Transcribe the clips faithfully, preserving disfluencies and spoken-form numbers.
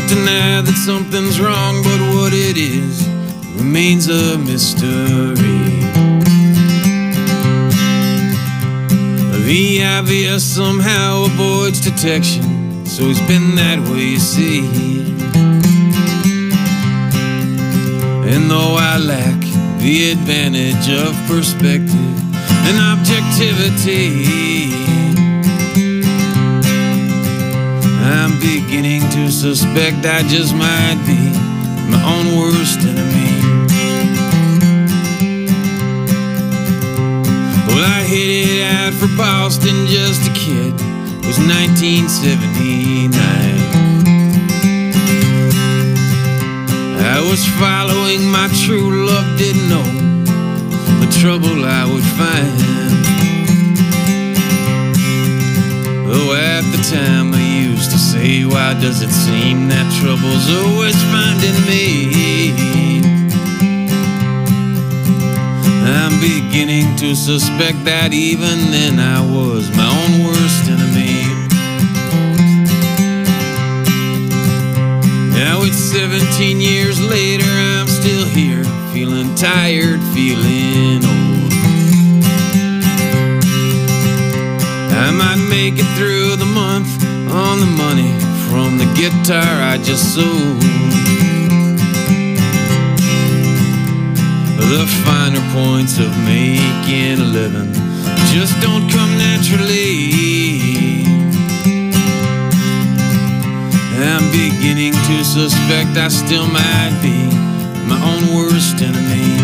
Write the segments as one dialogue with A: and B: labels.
A: deny that something's wrong, but what it is remains a mystery. The obvious somehow avoids detection, so he's been that way, you see. And though I lack the advantage of perspective and objectivity, I'm beginning to suspect I just might be my own worst enemy. Well, I headed out for Boston just a kid. It was nineteen seventy-nine. I was following my true love, didn't know the trouble I would find. Though at the time I used to say, why does it seem that trouble's always finding me? I'm beginning to suspect that even then I was my own worst enemy. Now it's seventeen years later, I'm still here, feeling tired, feeling old. I might make it through the month on the money from the guitar I just sold. The finer points of making a living just don't come naturally. I'm beginning to suspect I still might be my own worst enemy.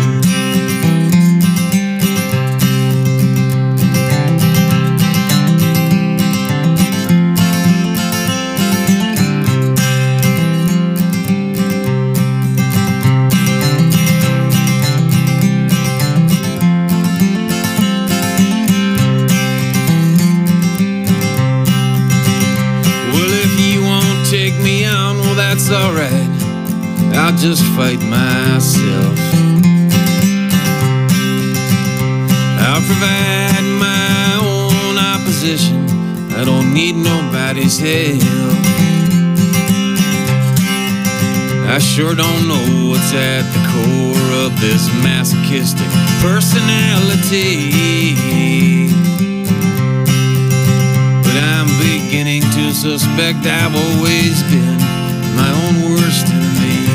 A: That's alright, I'll just fight myself. I'll provide my own opposition, I don't need nobody's help. I sure don't know what's at the core of this masochistic personality, but I'm beginning to suspect I've always been my own worst enemy.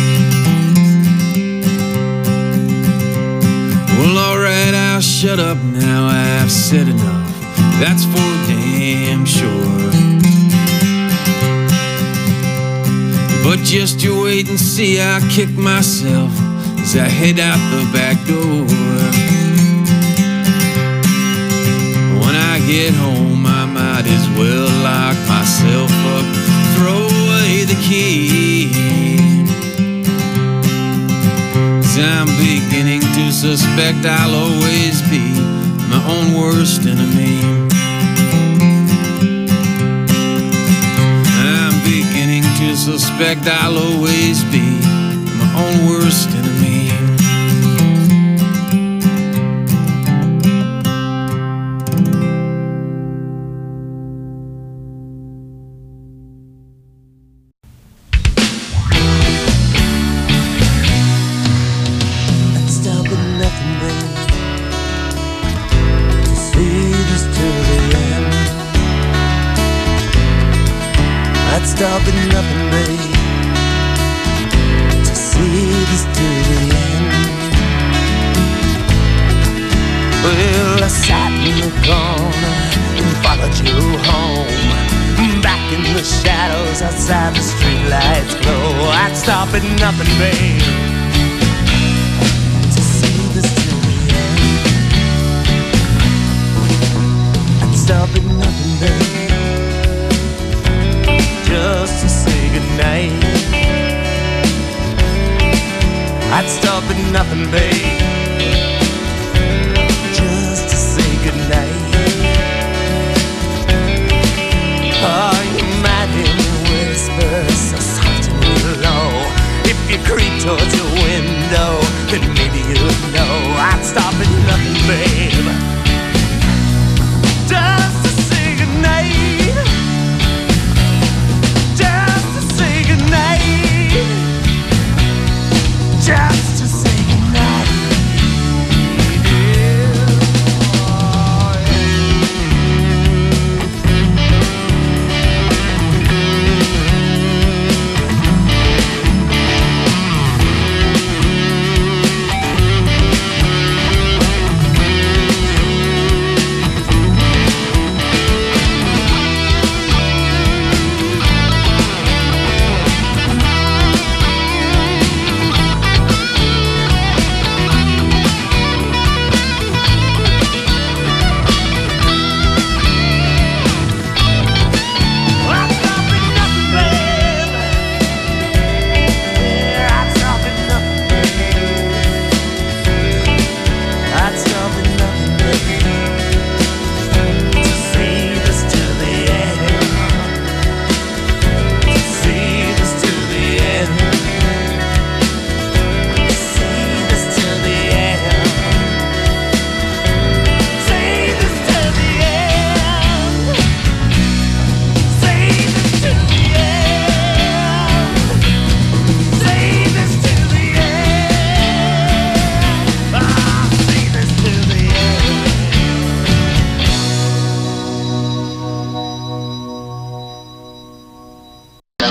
A: Well, alright, I'll shut up now, I've said enough, that's for damn sure. But just you wait and see, I'll kick myself as I head out the back door. When I get home, I might as well lock myself up, throw away the key. 'Cause I'm beginning to suspect I'll always be my own worst enemy. I'm beginning to suspect I'll always be my own worst enemy.
B: Stop at nothing, babe, to see this to the end. Well, I sat in the corner and followed you home, back in the shadows outside the streetlights glow. I'd stop at nothing, babe, to see this to the end. I'd stop at nothing, babe, just to say goodnight. I'd stop at nothing, babe, just to say goodnight. Oh, you might hear me whisper so soft and low. If you creep towards your window, then maybe you'd know. I'd stop at nothing, babe, just to say goodnight. Just to say goodnight.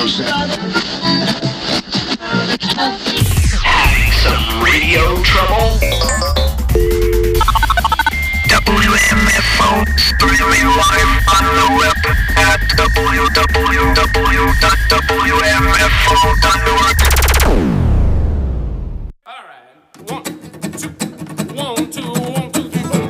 C: Having some radio trouble? W M F O streaming live on the web at w w w dot w m f o dot org.
D: Alright, one, two, one, two, one, two, three, four.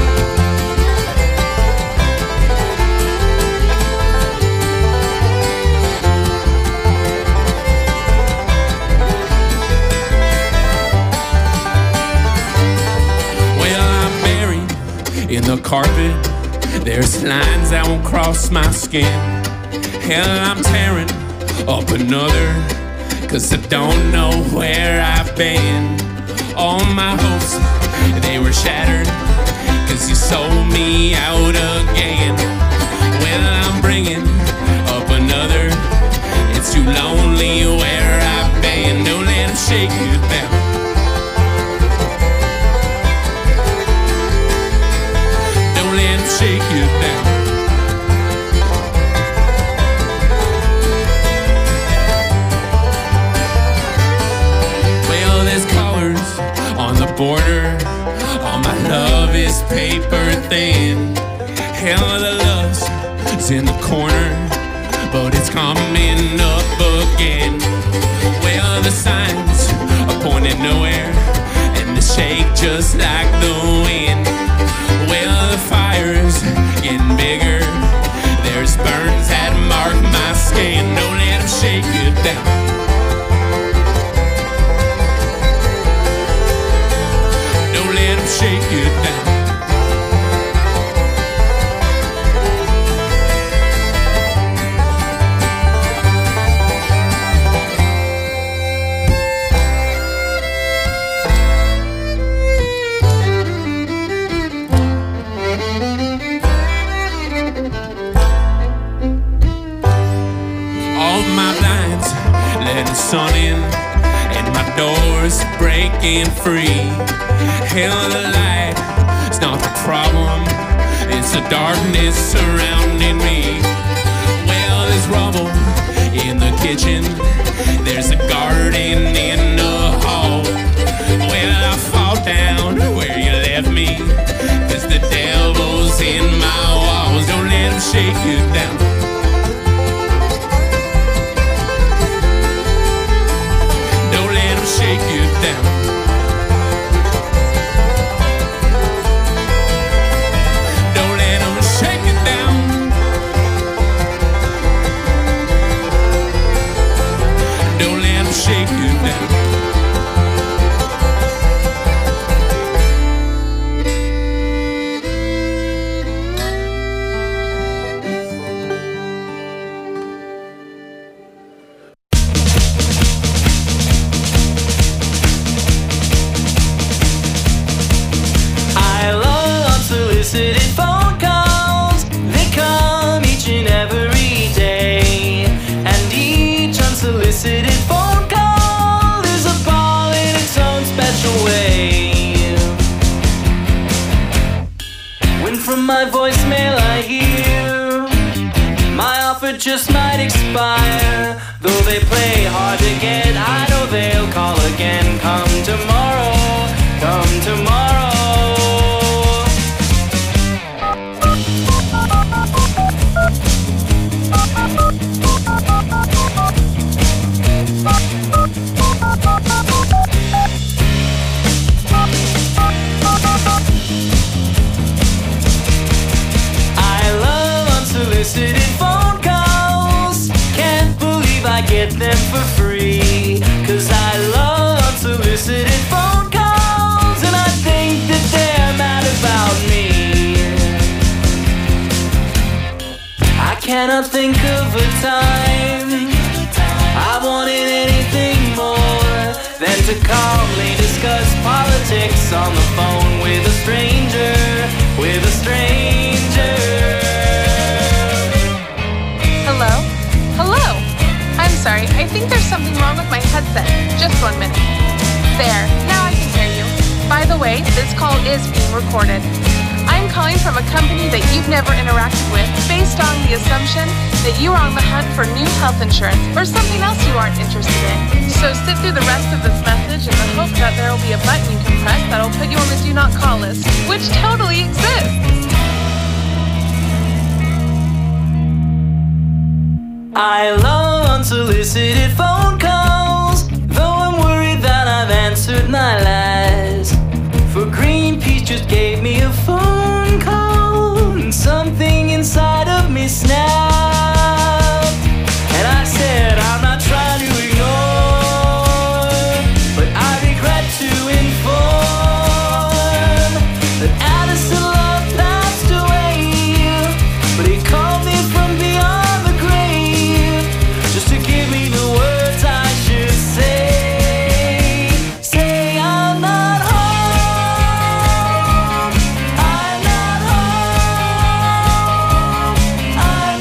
D: Well, I'm buried in the carpet. There's lines that won't cross my skin. Hell, I'm tearing up another, cause I don't know where I've been. All my hopes, they were shattered, cause you sold me out again. Well, I'm bringing up another. It's too lonely where I've been. Don't let them shake you down. Don't let them shake you down. On the border, all my love is paper thin. Hell, the love's in the corner, but it's coming up again. Well, the signs are pointing nowhere, and they shake just like the wind. Well, the fire's getting bigger. There's burns that mark my skin. Don't let them shake you down. Shake you down. All my blinds let the sun in, and my doors breaking free. Hell, the light, it's not the problem, it's the darkness surrounding me. Well, there's rubble in the kitchen, there's a garden in the hall. Well, I fall down where you left me, cause the devil's in my walls. Don't let him shake you down. Don't let him shake you down. Shake you down.
B: I love unsolicited phone calls. They come each and every day, and each unsolicited phone way. When from my voicemail I hear my offer just might expire. Though they play hard to get, I know they'll call again. Come tomorrow, come tomorrow. Unsolicited phone calls, can't believe I get them for free. Cause I love unsolicited phone calls, and I think that they're mad about me. I cannot think of a time I wanted anything more than to calmly discuss politics on the phone with a stranger, with a stranger.
E: Hello? Hello? I'm sorry, I think there's something wrong with my headset. Just one minute. There, now I can hear you. By the way, this call is being recorded. I'm calling from from a company that you've never interacted with based on the assumption that you are on the hunt for new health insurance or something else you aren't interested in. So sit through the rest of this message in the hope that there will be a button you can press that'll put you on the do not call list, which totally exists.
B: I love unsolicited phone calls, though I'm worried that I've answered my lies. For Greenpeace just gave me a phone call, and something inside of me snapped. And I said, I'm not trying to ignore, but I regret to inform that Addison Love passed away. But he called me from beyond the grave, just to give me the words I should say. Say I'm not home, I'm not home, I'm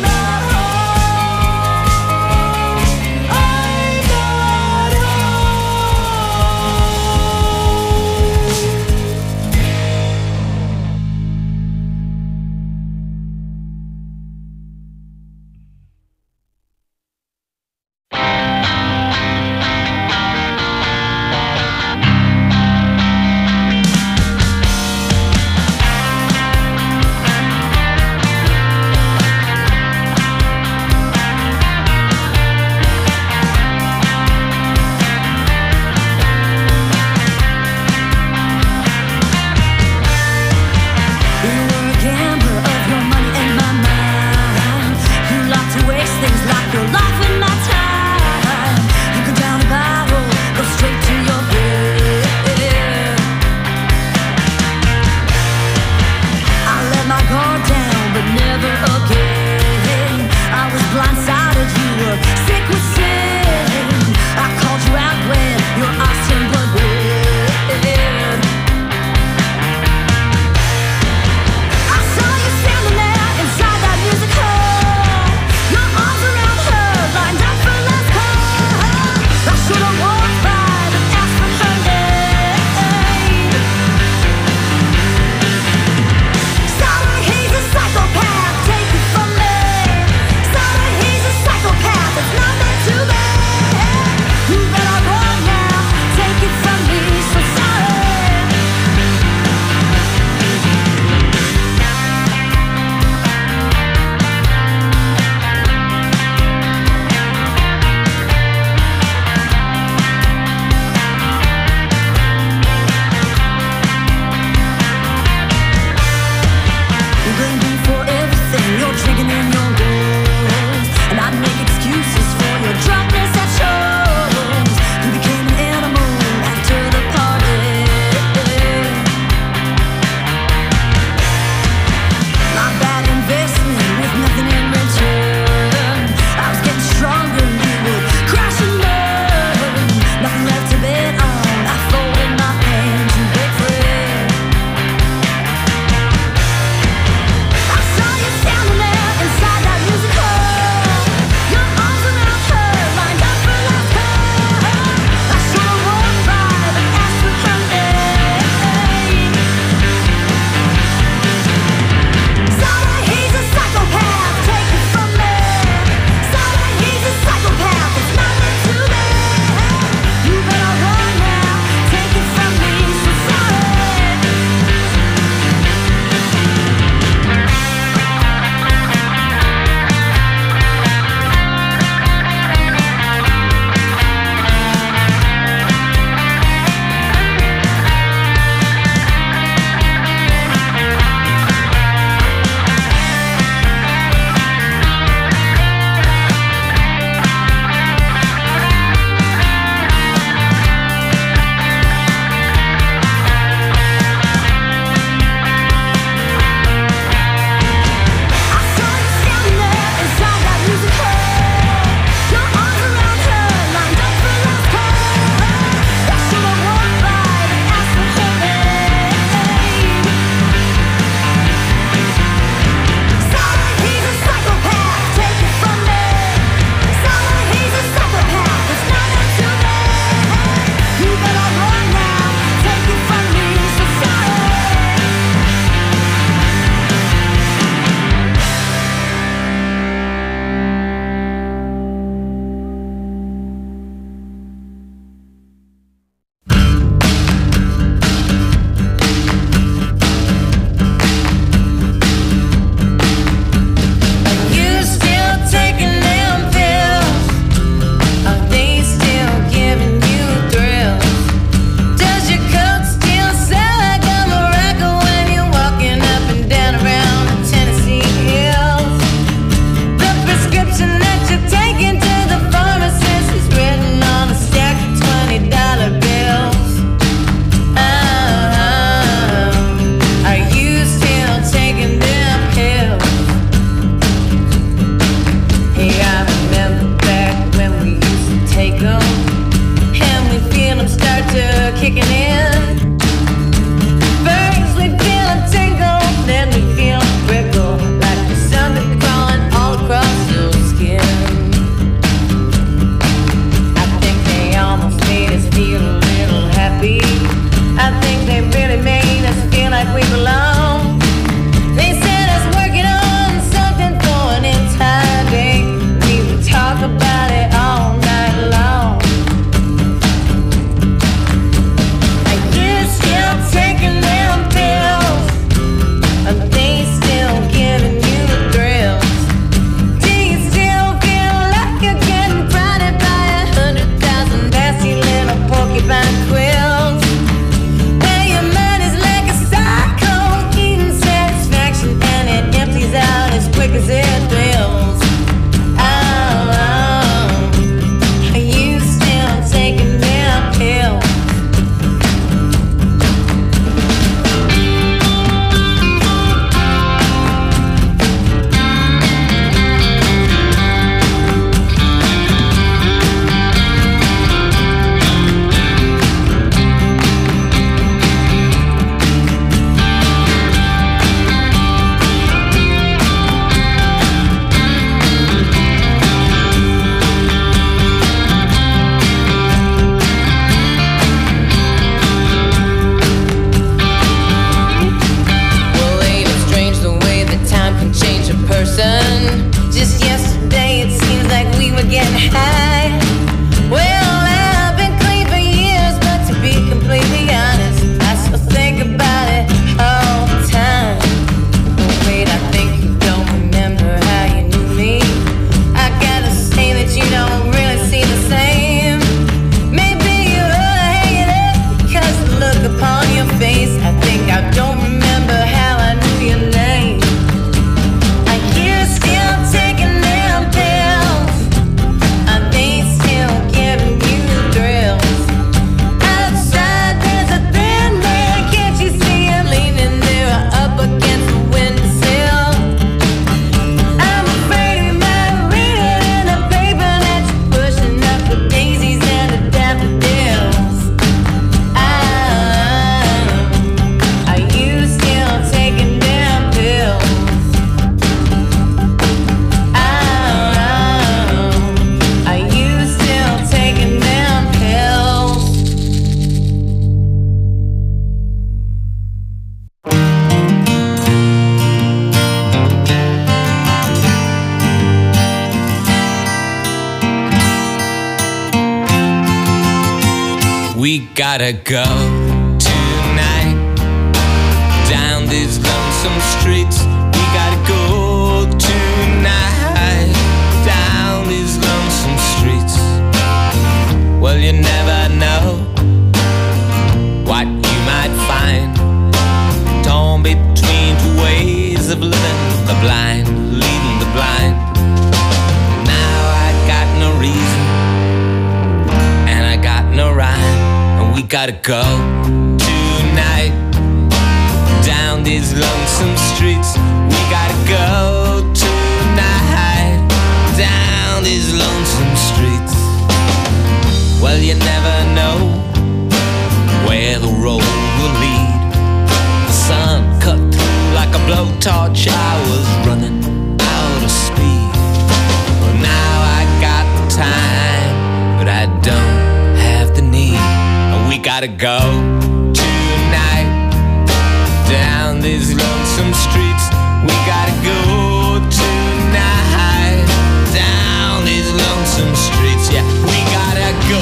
F: gotta go tonight down these lonesome streets. We gotta go tonight down these lonesome streets. Well, you never know what you might find torn between two ways of living, the blind leading the blind. Now I got no reason and I got no rhyme, and we gotta go tonight down these lonesome streets. We gotta go tonight down these lonesome streets. Well, you never know where the road will lead. The sun cut through like a blowtorch. I was running out of speed. Well, now I got the time, but I don't have the need. And we gotta go tonight down these lonesome streets. We gotta go tonight down these lonesome streets. Yeah, we gotta go.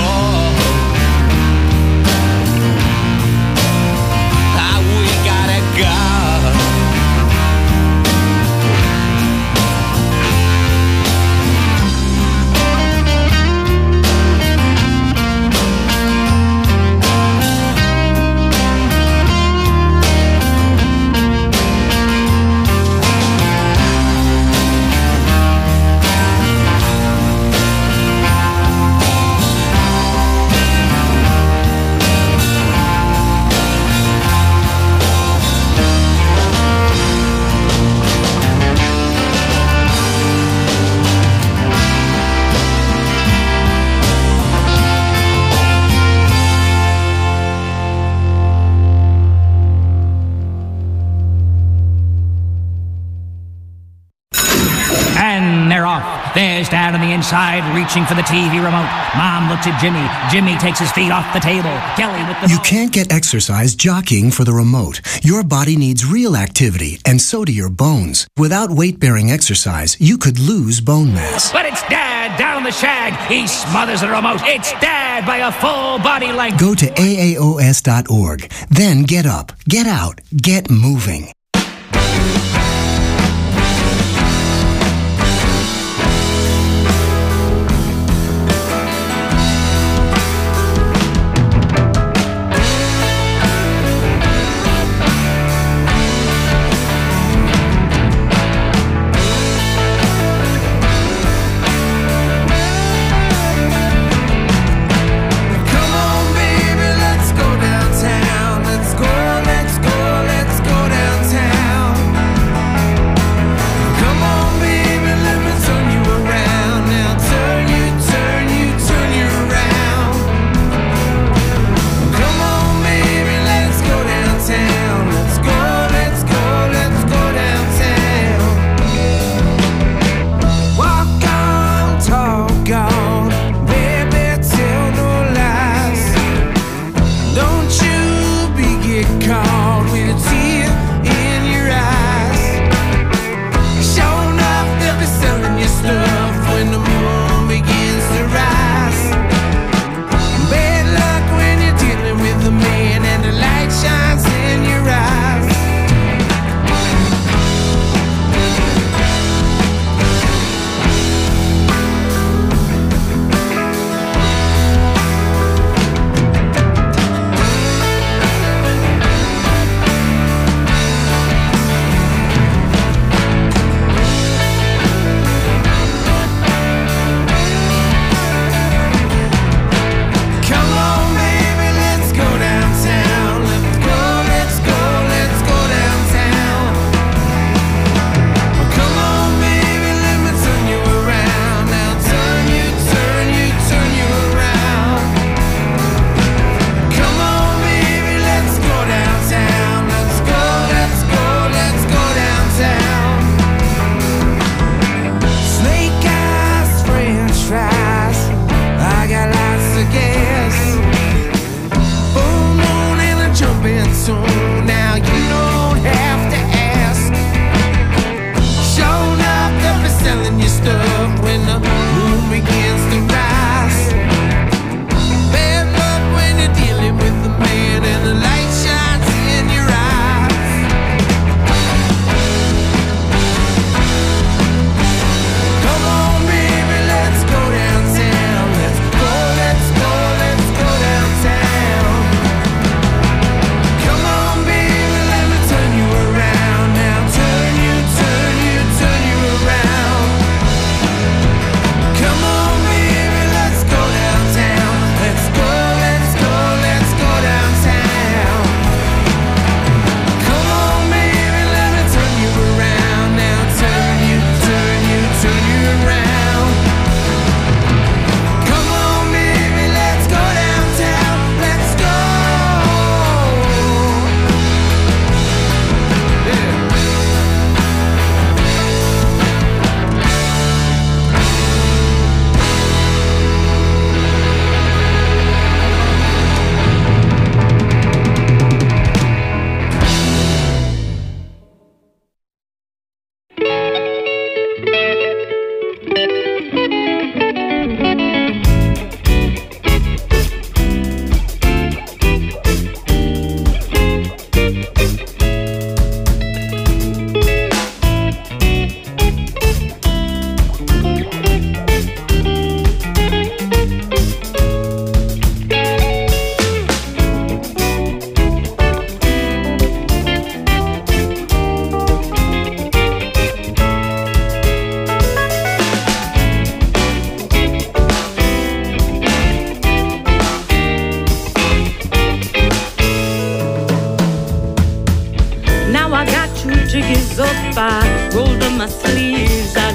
F: Ah, we gotta go.
G: There's Dad on the inside, reaching for the T V remote. Mom looks at Jimmy. Jimmy takes his feet off the table. Kelly with the...
H: You can't get exercise jockeying for the remote. Your body needs real activity, and so do your bones. Without weight-bearing exercise, you could lose bone mass.
G: But it's Dad down the shag. He smothers the remote. It's Dad by a full body length.
H: Go to A A O S dot org. Then get up, get out, get moving.
B: Begins to rise. Bad luck when you're dealing with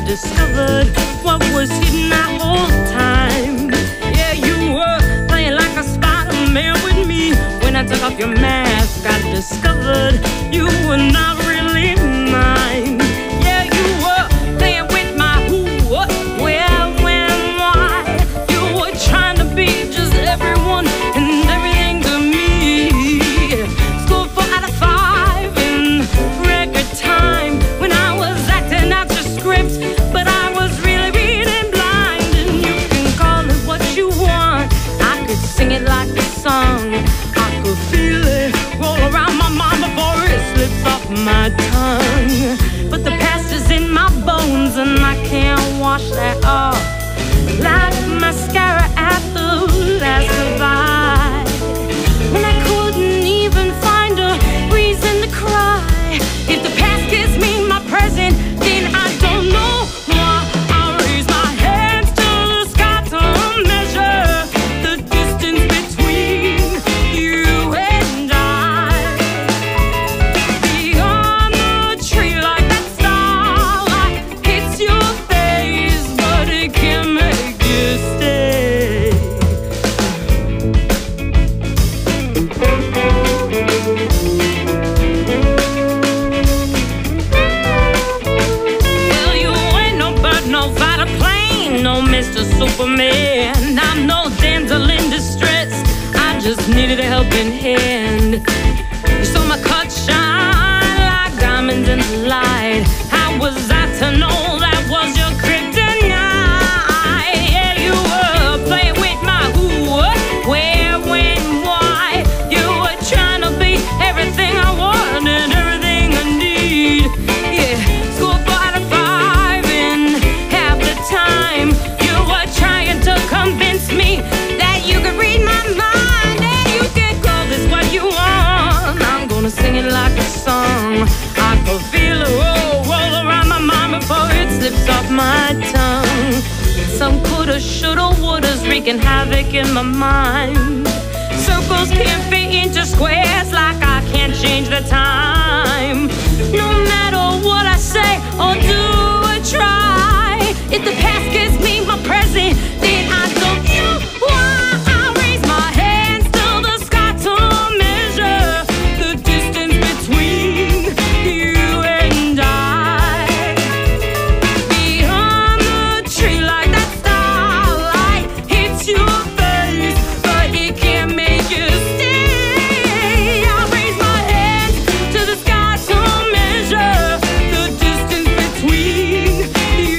I: discovered what was hidden that whole time. Yeah, you were playing like a Spider-Man with me. When I took off your mask, I discovered you were not really mine. Yeah, you were playing with my who, what, where, when, why. You were trying to be just everyone and everything to me. Scored four out of five in record time when I was acting out your script, but I was really reading blind. And you can call it what you want. I could sing it like a song. I could feel it roll around my mind before it slips off my tongue. But the past is in my bones and I can't wash that off like mascara at the last goodbye. When I couldn't even find a reason to cry. If the past gives me my present, then I don't know why. I raise my hands to the sky to measure the distance between you and I. Beyond the tree like that starlight hits your face, but it can't make you stay. Well, you ain't no bird, no fighter plane, no Mister Superman. I'm no damsel in distress, I just needed a helping hand. You saw my cut shine like diamonds in the light. How was I to know that was your kryptonite? Yeah, you were playing with my who, what, where, when, why. You were trying to be everything I want and everything I need. Yeah, scored four out of five in half the time. You were trying to convince me that you could read my mind and you can call this what you want. I'm gonna sing it like a song. I could feel it roll, roll around my mind before it slips off my tongue. Some coulda, shoulda, wouldas wreaking havoc in my mind. Circles can't fit into squares like I can't change the time. No matter what I say or do or try, if the past gives me my present, then I don't know why. I raise my hands to the sky to measure the distance between you and I. Beyond the tree like that starlight hits your face, but it can't make you stay. I raise my hands to the sky to measure the distance between you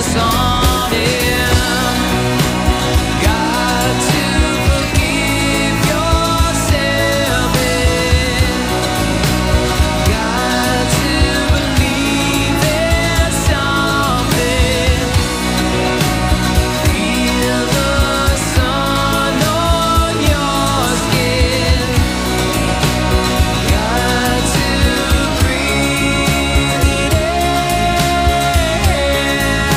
F: us on in. Got to forgive yourself in. Got to believe there's something. Feel the sun on your skin. Got to breathe it in.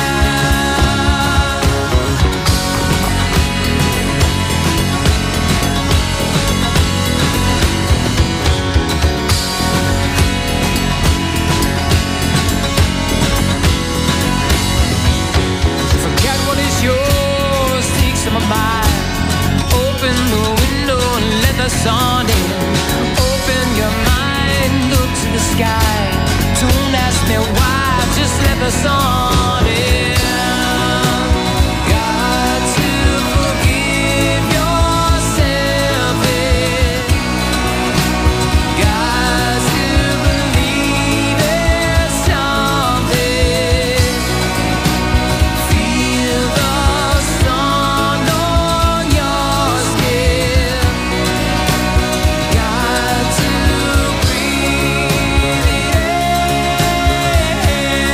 F: Forget what is yours, take some of mine. Open the window and let the sun in. Open your mind, look to the sky. Don't ask me why, just let the sun in. Got to forgive yourself in. Got to believe there's something. Feel the sun on your skin. Got to breathe it in.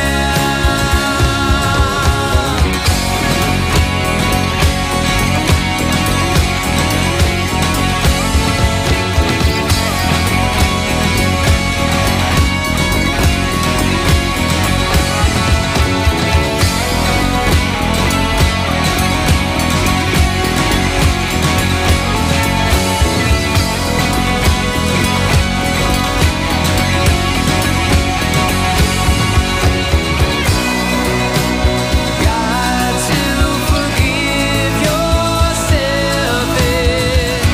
F: Got to forgive yourself in.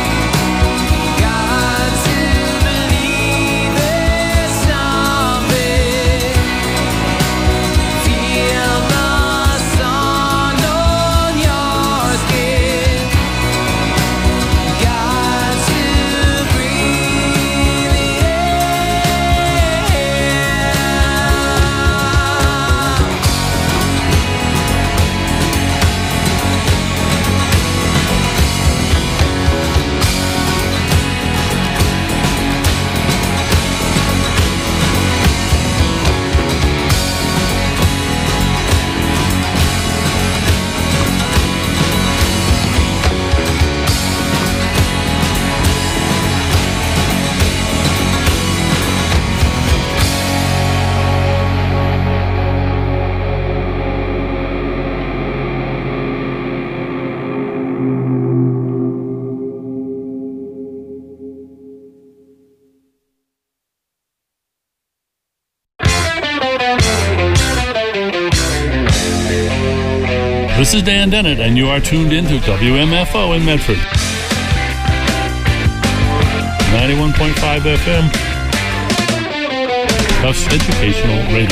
F: Got to believe there's something. Feel the sun on your skin. Got to breathe it in.
J: This is Dan Dennett, and you are tuned into W M F O in Medford. ninety-one point five F M. Tufts Educational Radio.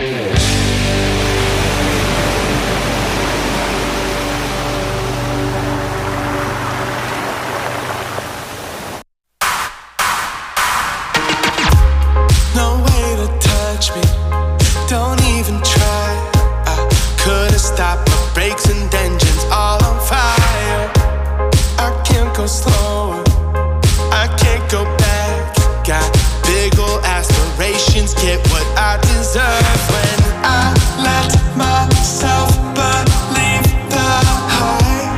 K: No way to touch me, don't even try. I could've stopped my brakes and engines all on fire. I can't go slower, I can't go back. Got big ol' aspirations, get what I deserve. When I let myself believe the hype,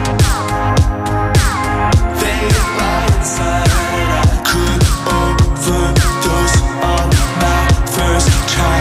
K: they lie inside. I could overdose on my first try.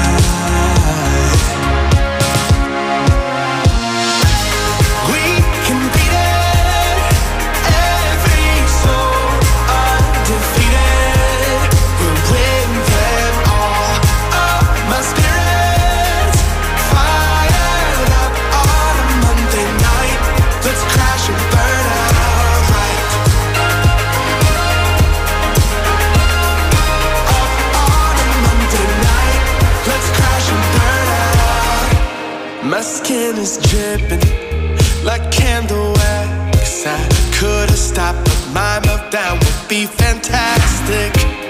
K: We can beat it, every soul undefeated. We'll win them all. Oh, my spirit's fired up on a Monday night. Let's crash and burn outright. Up on a Monday night. Let's crash and burn out. My skin is dripping like candle wax. I could've stopped, but my meltdown would be fantastic.